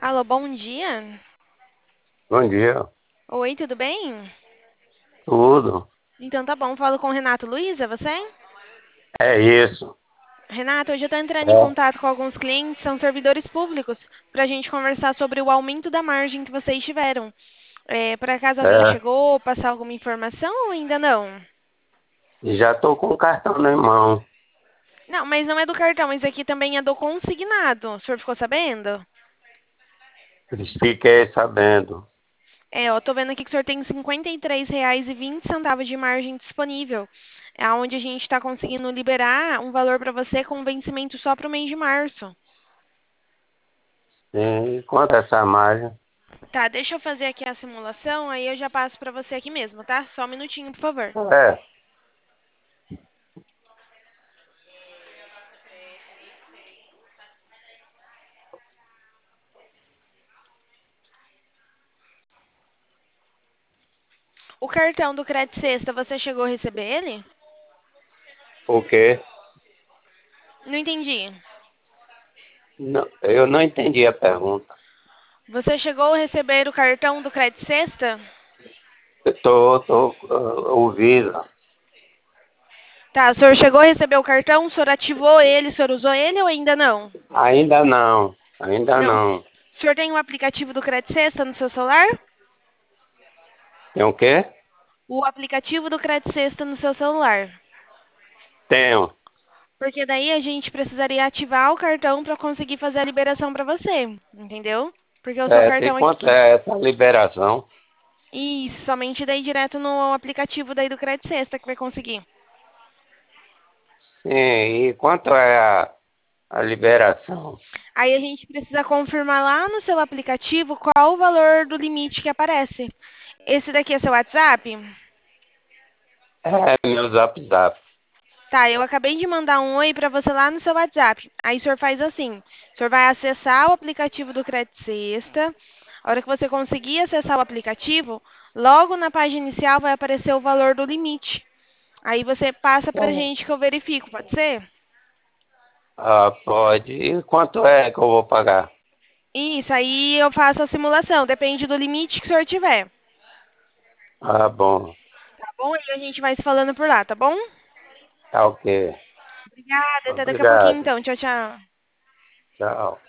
Alô, bom dia. Bom dia. Oi, tudo bem? Tudo. Então tá bom, falo com o Renato Luiz, é você? É isso. Renato, hoje eu estou entrando em É, contato com alguns clientes, são servidores públicos, para a gente conversar sobre o aumento da margem que vocês tiveram. Por acaso alguém é. chegou, passar alguma informação ou ainda não? Já estou com o cartão na mão. Não, mas não é do cartão, isso aqui também é do consignado. O senhor ficou sabendo? Fiquei sabendo. Eu tô vendo aqui que o senhor tem R$ 53,20 de margem disponível. É onde a gente está conseguindo liberar um valor para você com vencimento só para o mês de março. Sim. Quanto é essa margem? Tá, deixa eu fazer aqui a simulação, aí eu já passo para você aqui mesmo, tá? Só um minutinho, por favor. É. O cartão do Crédito Sexta, você chegou a receber ele? O quê? Não entendi. Não, eu não entendi a pergunta. Você chegou a receber o cartão do Crédito Sexta? Eu tô ouvindo. Tá, o senhor chegou a receber o cartão, o senhor ativou ele, o senhor usou ele ou ainda não? Ainda não. Ainda Não. não. O senhor tem o aplicativo do Crédito Sexta no seu celular? Tem o quê? O aplicativo do Crédito Sexta no seu celular. Tenho. Porque daí a gente precisaria ativar o cartão para conseguir fazer a liberação para você, entendeu? Porque o seu É, tem cartão quanto aqui. é essa liberação? E somente daí direto no aplicativo daí do Crédito Sexta que vai conseguir. Sim. E quanto é a liberação? Aí a gente precisa confirmar lá no seu aplicativo qual o valor do limite que aparece. Esse daqui é seu WhatsApp? É, meu zap zap. Tá, eu acabei de mandar um oi para você lá no seu WhatsApp. Aí o senhor faz assim: o senhor vai acessar o aplicativo do Crédito Sexta. A hora que você conseguir acessar o aplicativo, logo na página inicial vai aparecer o valor do limite. Aí você passa pra gente que eu verifico, pode ser? Ah, pode. E quanto é que eu vou pagar? Isso, aí eu faço a simulação, depende do limite que o senhor tiver. Ah, bom. Tá bom? E a gente vai se falando por lá, tá bom? Tá ok. Obrigada, até daqui a pouquinho Obrigado. então. Tchau, tchau. Tchau.